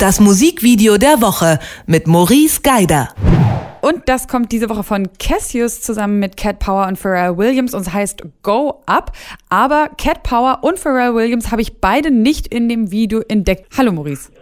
Das Musikvideo der Woche mit Maurice Geider. Und das kommt diese Woche von Cassius zusammen mit Cat Power und Pharrell Williams und es heißt Go Up. Aber Cat Power und Pharrell Williams habe ich beide nicht in dem Video entdeckt. Hallo Maurice.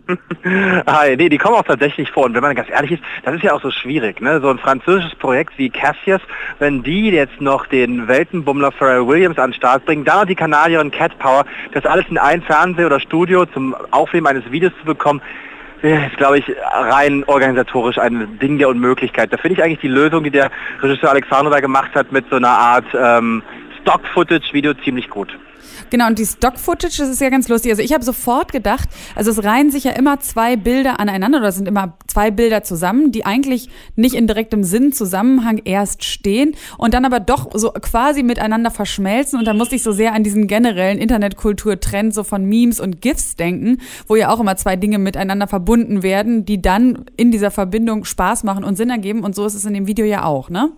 Hi, nee, die kommen auch tatsächlich vor. Und wenn man ganz ehrlich ist, das ist ja auch so schwierig, ne? So ein französisches Projekt wie Cassius, wenn die jetzt noch den Weltenbummler Pharrell Williams an den Start bringen, dann noch die Kanadierin Cat Power, das alles in ein Fernseh- oder Studio zum Aufnehmen eines Videos zu bekommen, ist, glaube ich, rein organisatorisch ein Ding der Unmöglichkeit. Da finde ich eigentlich die Lösung, die der Regisseur Alexandre da gemacht hat, mit so einer Art Stock-Footage-Video ziemlich gut. Genau, und die Stock-Footage, das ist ja ganz lustig. Also ich habe sofort gedacht, also es reihen sich ja immer zwei Bilder aneinander oder es sind immer zwei Bilder zusammen, die eigentlich nicht in direktem Zusammenhang erst stehen und dann aber doch so quasi miteinander verschmelzen. Und da musste ich so sehr an diesen generellen Internetkulturtrend so von Memes und GIFs denken, wo ja auch immer zwei Dinge miteinander verbunden werden, die dann in dieser Verbindung Spaß machen und Sinn ergeben. Und so ist es in dem Video ja auch, ne?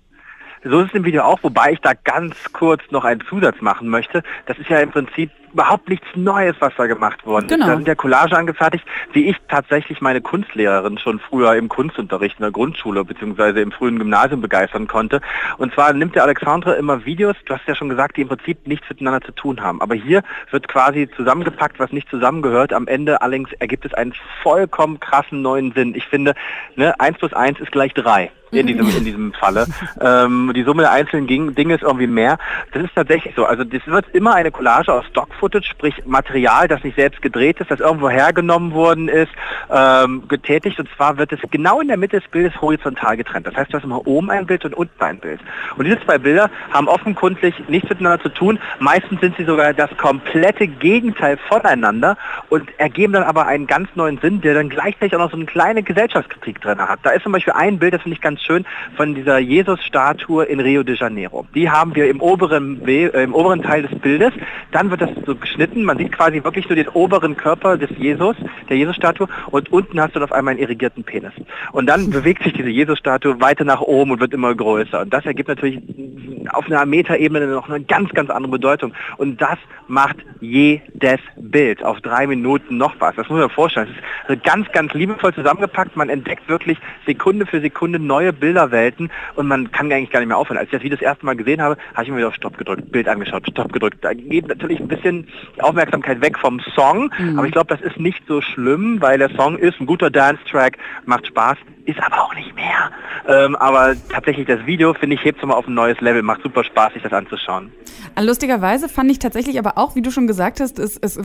So ist es im Video auch, wobei ich da ganz kurz noch einen Zusatz machen möchte. Das ist ja im Prinzip überhaupt nichts Neues, was da gemacht worden ist. Genau. Da sind ja Collage angefertigt, wie ich tatsächlich meine Kunstlehrerin schon früher im Kunstunterricht in der Grundschule bzw. im frühen Gymnasium begeistern konnte. Und zwar nimmt der Alexandre immer Videos, du hast ja schon gesagt, die im Prinzip nichts miteinander zu tun haben. Aber hier wird quasi zusammengepackt, was nicht zusammengehört. Am Ende allerdings ergibt es einen vollkommen krassen neuen Sinn. Ich finde, 1 + 1 ist gleich 3. In diesem Falle. Die Summe der einzelnen Dinge ist irgendwie mehr. Das ist tatsächlich so. Also das wird immer eine Collage aus Stock-Footage, sprich Material, das nicht selbst gedreht ist, das irgendwo hergenommen worden ist, getätigt. Und zwar wird es genau in der Mitte des Bildes horizontal getrennt. Das heißt, du hast immer oben ein Bild und unten ein Bild. Und diese zwei Bilder haben offenkundig nichts miteinander zu tun. Meistens sind sie sogar das komplette Gegenteil voneinander und ergeben dann aber einen ganz neuen Sinn, der dann gleichzeitig auch noch so eine kleine Gesellschaftskritik drin hat. Da ist zum Beispiel ein Bild, das finde ich ganz schön, von dieser Jesus-Statue in Rio de Janeiro. Die haben wir im oberen Teil des Bildes. Dann wird das so geschnitten. Man sieht quasi wirklich nur den oberen Körper des Jesus, der Jesus-Statue, und unten hast du dann auf einmal einen irrigierten Penis. Und dann bewegt sich diese Jesus-Statue weiter nach oben und wird immer größer. Und das ergibt natürlich auf einer Metaebene noch eine ganz, ganz andere Bedeutung. Und das macht jedes Bild auf 3 Minuten noch was. Das muss man sich vorstellen. Es ist ganz, ganz liebevoll zusammengepackt. Man entdeckt wirklich Sekunde für Sekunde neue Bilderwelten und man kann eigentlich gar nicht mehr aufhören. Als ich das Video das erste Mal gesehen habe, habe ich mir wieder auf Stopp gedrückt, Bild angeschaut, Stopp gedrückt. Da geht natürlich ein bisschen die Aufmerksamkeit weg vom Song, aber ich glaube, das ist nicht so schlimm, weil der Song ist ein guter Dance-Track, macht Spaß, ist aber auch nicht mehr. Aber tatsächlich das Video, finde ich, hebt es mal auf ein neues Level, macht super Spaß, sich das anzuschauen. Lustigerweise fand ich tatsächlich aber auch, wie du schon gesagt hast,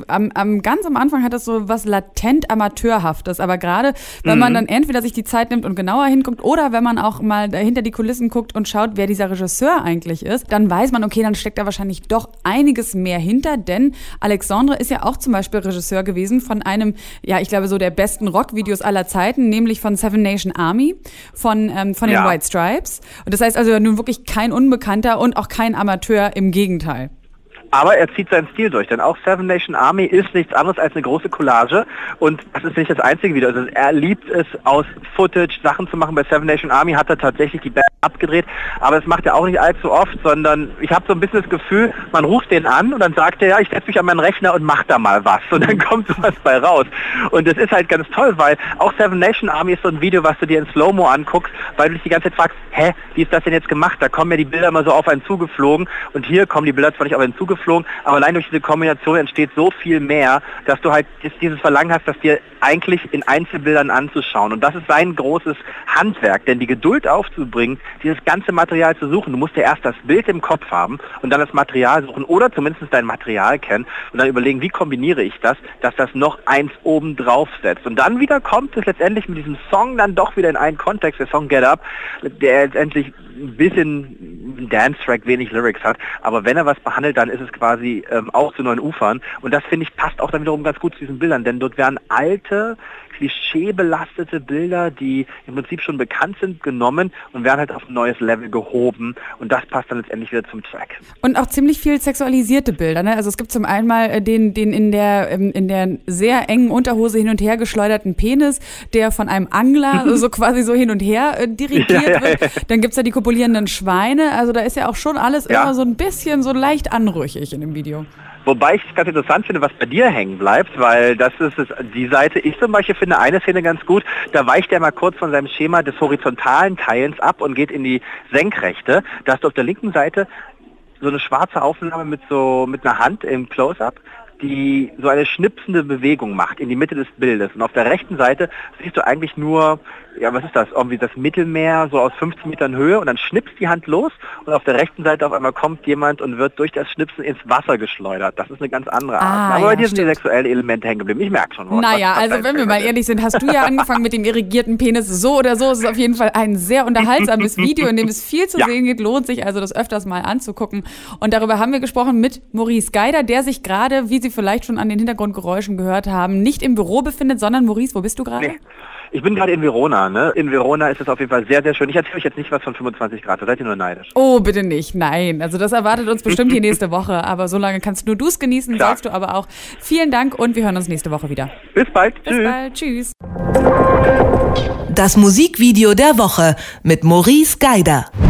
ganz am Anfang hat das so was latent Amateurhaftes, aber gerade wenn man dann entweder sich die Zeit nimmt und genauer hinguckt oder wenn man auch mal hinter die Kulissen guckt und schaut, wer dieser Regisseur eigentlich ist, dann weiß man, okay, dann steckt da wahrscheinlich doch einiges mehr hinter, denn Alexandre ist ja auch zum Beispiel Regisseur gewesen von einem, ja, ich glaube so der besten Rockvideos aller Zeiten, nämlich von Seven Nation Army, von den White Stripes. Und das heißt also nun wirklich kein Unbekannter und auch kein Amateur, im Gegenteil. Aber er zieht seinen Stil durch, denn auch Seven Nation Army ist nichts anderes als eine große Collage und das ist nicht das einzige Video. Also er liebt es, aus Footage Sachen zu machen. Bei Seven Nation Army hat er tatsächlich die Band abgedreht, aber das macht er auch nicht allzu oft, sondern ich habe so ein bisschen das Gefühl, man ruft den an und dann sagt er, ja, ich setze mich an meinen Rechner und mach da mal was und dann kommt sowas bei raus. Und das ist halt ganz toll, weil auch Seven Nation Army ist so ein Video, was du dir in Slow-Mo anguckst, weil du dich die ganze Zeit fragst, wie ist das denn jetzt gemacht? Da kommen ja die Bilder immer so auf einen zugeflogen und hier kommen die Bilder zwar nicht auf einen zugeflogen, aber allein durch diese Kombination entsteht so viel mehr, dass du halt dieses Verlangen hast, das dir eigentlich in Einzelbildern anzuschauen. Und das ist sein großes Handwerk, denn die Geduld aufzubringen, dieses ganze Material zu suchen. Du musst ja erst das Bild im Kopf haben und dann das Material suchen oder zumindest dein Material kennen und dann überlegen, wie kombiniere ich das, dass das noch eins oben drauf setzt. Und dann wieder kommt es letztendlich mit diesem Song dann doch wieder in einen Kontext, der Song Get Up, der letztendlich ein bisschen Dance-Track, wenig Lyrics hat, aber wenn er was behandelt, dann ist es quasi auch zu neuen Ufern und das, finde ich, passt auch dann wiederum ganz gut zu diesen Bildern, denn dort werden alte, klischeebelastete Bilder, die im Prinzip schon bekannt sind, genommen und werden halt auf ein neues Level gehoben und das passt dann letztendlich wieder zum Track. Und auch ziemlich viel sexualisierte Bilder, ne? Also es gibt zum einen mal den in der sehr engen Unterhose hin und her geschleuderten Penis, der von einem Angler so quasi so hin und her dirigiert wird. Dann gibt's ja die kopulierenden Schweine, also da ist ja auch schon alles immer so ein bisschen so leicht anrüchig in dem Video. Wobei ich es ganz interessant finde, was bei dir hängen bleibt, weil das ist die Seite, ich zum Beispiel finde eine Szene ganz gut, da weicht er mal kurz von seinem Schema des horizontalen Teilens ab und geht in die Senkrechte. Da hast du auf der linken Seite so eine schwarze Aufnahme mit einer Hand im Close-Up, die so eine schnipsende Bewegung macht in die Mitte des Bildes. Und auf der rechten Seite siehst du eigentlich nur, ja, was ist das? Irgendwie das Mittelmeer, so aus 15 Metern Höhe, und dann schnipst die Hand los und auf der rechten Seite auf einmal kommt jemand und wird durch das Schnipsen ins Wasser geschleudert. Das ist eine ganz andere Art. Aber bei dir sind die sexuellen Elemente hängen geblieben. Ich merke schon. Naja, also wenn wir mal ehrlich sind, hast du ja angefangen mit dem irrigierten Penis. So oder so ist es auf jeden Fall ein sehr unterhaltsames Video, in dem es viel zu sehen gibt. Lohnt sich also, das öfters mal anzugucken. Und darüber haben wir gesprochen mit Maurice Geider, der sich gerade, wie Sie vielleicht schon an den Hintergrundgeräuschen gehört haben, nicht im Büro befindet, sondern Maurice, wo bist du gerade? Nee. Ich bin gerade in Verona, ne? In Verona ist es auf jeden Fall sehr, sehr schön. Ich erzähle euch jetzt nicht was von 25 Grad, da seid ihr nur neidisch. Oh, bitte nicht, nein. Also das erwartet uns bestimmt hier nächste Woche, aber so lange kannst nur du es genießen, Klar. sollst du aber auch. Vielen Dank und wir hören uns nächste Woche wieder. Bis bald. Bis bald, tschüss. Das Musikvideo der Woche mit Maurice Geider.